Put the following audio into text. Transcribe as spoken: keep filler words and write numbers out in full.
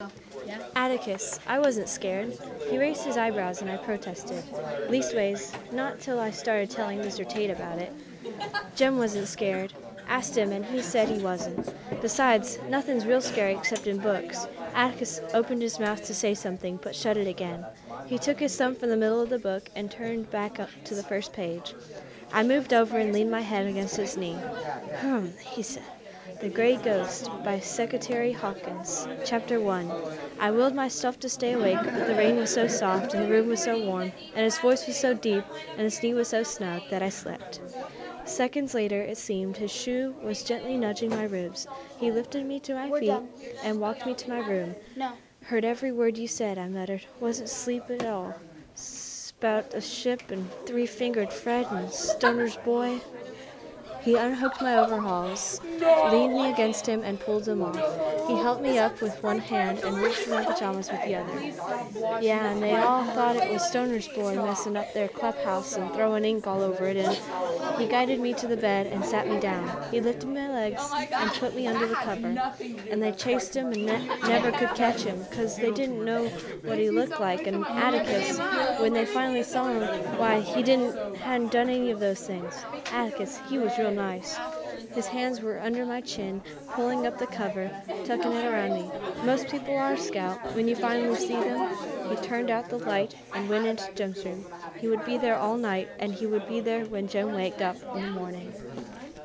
Atticus, I wasn't scared. He raised his eyebrows and I protested. Leastways, not till I started telling Mister Tate about it. Jem wasn't scared. Asked him and he said he wasn't. Besides, nothing's real scary except in books. Atticus opened his mouth to say something, but shut it again. He took his thumb from the middle of the book and turned back up to the first page. I moved over and leaned my head against his knee. "Hum," he said. The Grey Ghost by Secretary Hawkins. Chapter one. I willed myself to stay awake, but the rain was so soft, and the room was so warm, and his voice was so deep, and his knee was so snug, that I slept. Seconds later, it seemed, his shoe was gently nudging my ribs. He lifted me to my We're feet done. and walked me to my room. No. Heard every word you said, I muttered. Wasn't sleeping at all. Spout a ship and three-fingered Fred and Stoner's boy. He unhooked my overalls, leaned me against him, and pulled them off. He helped me up with one hand and reached for my pajamas with the other. Yeah, and they all thought it was Stoner's boy messing up their clubhouse and throwing ink all over it, and he guided me to the bed and sat me down. He lifted my legs and put me under the cover, and they chased him and ne- never could catch him, 'cause they didn't know what he looked like, and Atticus, when they finally saw him, why, he didn't hadn't done any of those things. Atticus, he was real nice. His hands were under my chin, pulling up the cover, tucking it around me. Most people are, Scout. When you finally see them, he turned out the light and went into Jem's room. He would be there all night, and he would be there when Jem waked up in the morning.